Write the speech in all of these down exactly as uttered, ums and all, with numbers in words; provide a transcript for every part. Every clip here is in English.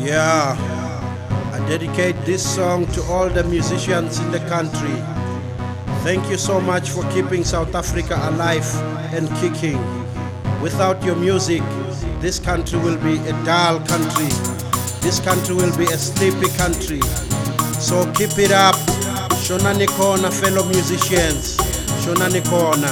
Yeah, I dedicate this song to all the musicians in the country. Thank you so much for keeping South Africa alive and kicking. Without your music, this country will be a dull country. This country will be a sleepy country. So keep it up. Shonani Kona, fellow musicians. Shonani Kona.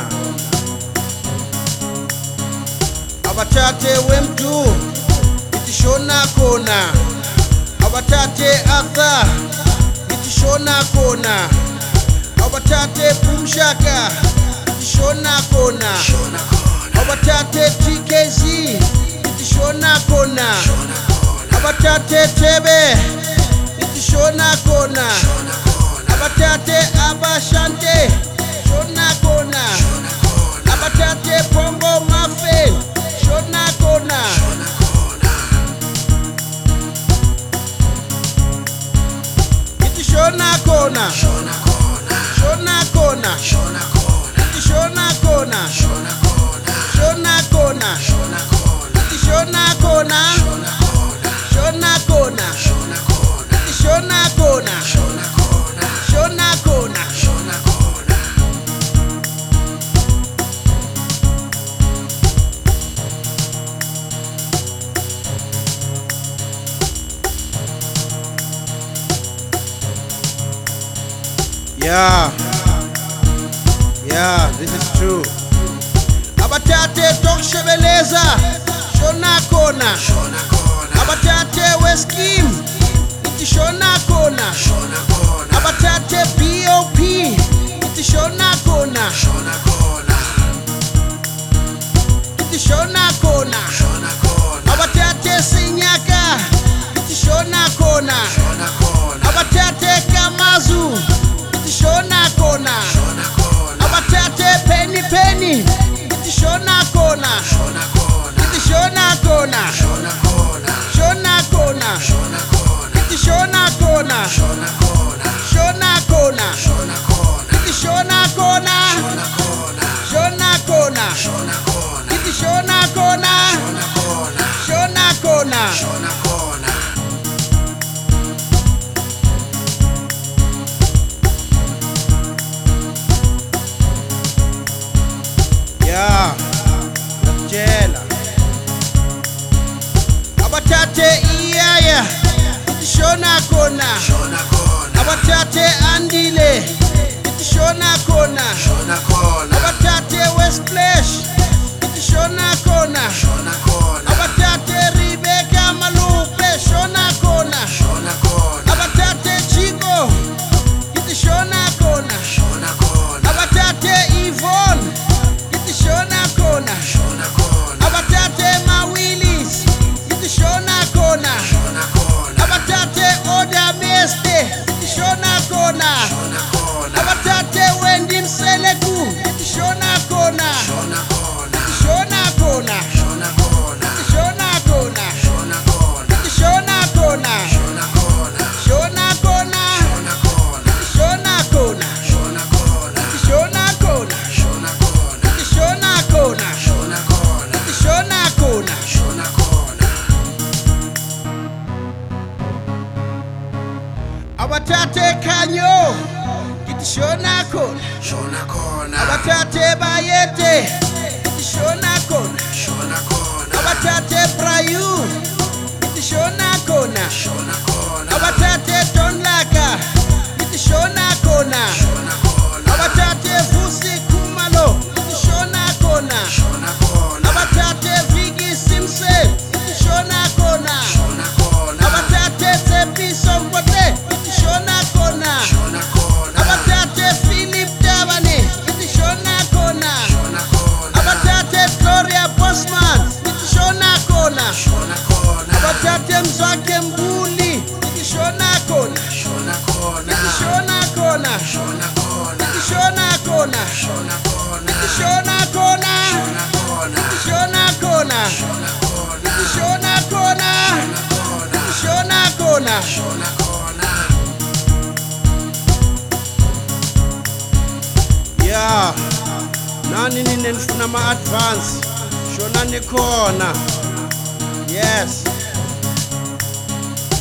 Abatate wemtu itishona kona. Abatate atha itishona kona. Abatate pumshaka itishona kona. Abatate T K Z itishona kona. Abatate tebe itishona kona. Abatate abashante shona kona. Abatate pombo mafe shona kona. Itishona kona. Shona kona. Shona kona. Itishona kona. Shona kona. Itishona kona. Shona kona. Itishona kona. Shona kona. Yeah, yeah, this is true. Abatate tokshebeleza, shona kona. Abatate weskim, iti shona kona. Abatate P O P, iti shona kona. Iti shona kona. Abatate sinyaka, iti shona kona. Abatate kamazu, itishona kona. Abatate penny penny itishona kona. Itishona kona. Shona kona. Itishona kona. Shona kona. Itishona kona. Shona kona. Itishona kona. Shona kona. Yeah, Jela. Abatate iyaya itishona kona. Abatate andile itishona kona. Abatate West Flash itishona kona. Abatate Rebecca Malupe shona kona. Abatate Chico itishona kona. Abatate Yvonne itishona kona. Abatate Mawilis itishona kona. Abatate Oda Meste itishona kona. Abatate Wendy Mseleku itishona kona. Itishona kona. Itishona kona. Itishona kona. Shona kona. Itishona kona. Itishona kona. Itishona kona. Itishona kona. Abatate Kanyo itishona kona. Abatate Bayete itishona kona. Abatate Prayu itishona kona. Abatate Tonlaka itishona kona. Abatate Fusi Kumalo itishona kona. Abatate Vigi Simpson itishona kona. Abatate Tepi Sombote itishona kona. Abatate Philip Davane itishona kona. Abatate Gloria Bosman itishona kona. Abatate Mzwake Mbuli itishona kona. Itishona kona. Itishona kona. Itishona kona. Itishona kona. Itishona kona. Itishona kona. Yeah, nani ninenfuna ma advance. Shona nikona. Yes.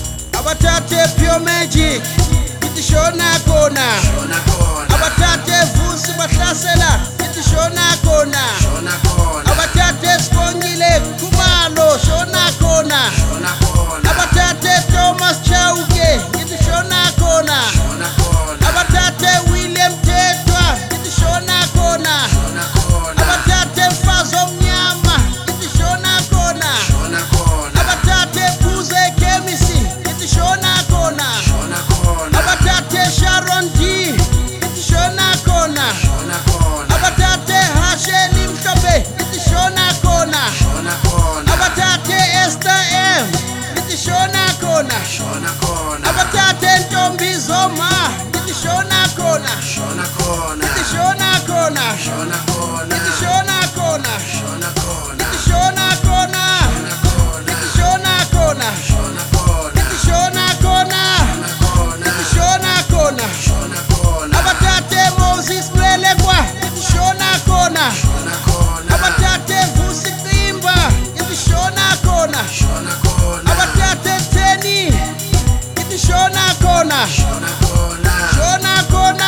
abathathe Pure Magic ithi shona khona shona khona abathathe Vusi bahlasela ithi shona khona shona khona abathathe Sibongile Khumalo shona khona shona khona abathathe Thomas Chauke ithi shona khona shona khona abathathe William Tedwa ithi shona khona shona khona abathathe Mfazi Omnyama ithi shona khona shona khona abathathe Phuze Chemisi ithi shona khona shona khona abathathe Sharon D ithi shona khona shona khona abathathe Hasheli Mhlophe ithi shona khona shona khona abathathe Esther M ithi shona khona shona khona abathathe Ntombi Zoma ithi shona khona shona khona ithi shona khona shona khona ithi shona khona shona khona ithi shona khona ithi shona khona shona khona ithi shona khona ithi shona khona shona khona abathathe Moses Mwelekwa ithi shona khona shona khona abathathe Vusi Qimba ithi shona khona shona khona abathathe Theni ithi shona khona shona khona shona khona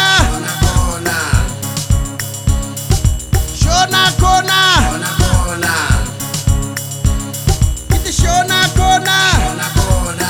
shona shona khona khona shona khona ithi shona khona shona khona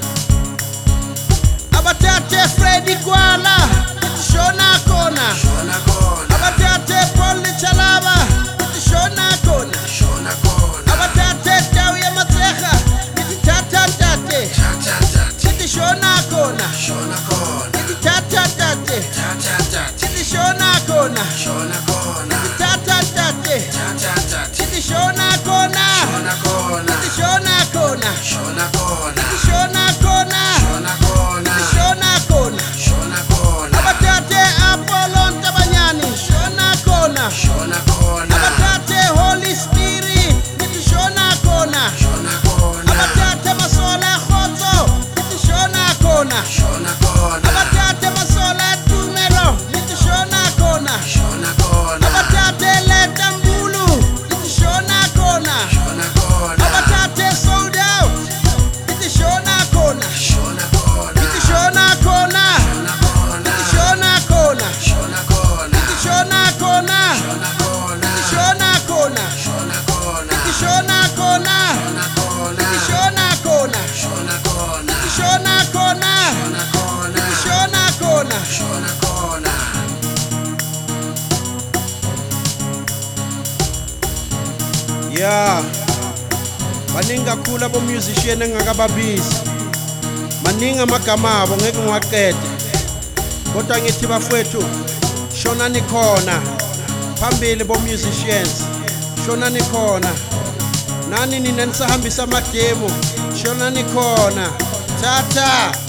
abathathe Freddy Gwala ithi shona khona shona khona abathathe Paul Chalaba ithi shona khona shona khona abathathe Tauya Matsecha ithi tata tate cha cha cha ithi shona khona shona khona ithi tata tate cha cha cha ithi shona khona shona khona tata tate cha cha cha ithi shona khona shona khona ithi shona khona shona khona ithi shona khona shona khona ithi shona khona shona khona abathathe Apollo Ntabanyani shona khona shona khona abathathe Holy Spirit ithi shona khona shona khona abathathe Masola Khotso ithi shona khona shona khona abathathe Masola Tumelo ithi shona khona shona khona abathathe Leta Mbulu ithi shona khona shona khona abathathe Sold Out ithi shona khona shona khona ithi shona khona shona khona ithi shona khona shona khona ithi shona khona shona khona ithi shona khona shona khona ithi shona khona shona khona ithi shona khona shona ithi shona khona khona shona khona yeah baningi kakhulu abo musician engakababizi maningi amagama abo ngeke ngiwaqede kodwa ngithi bafowethu shona nikhona phambili bo musicians shona nikhona nani nina nisahambisa amademo shona nikhona tata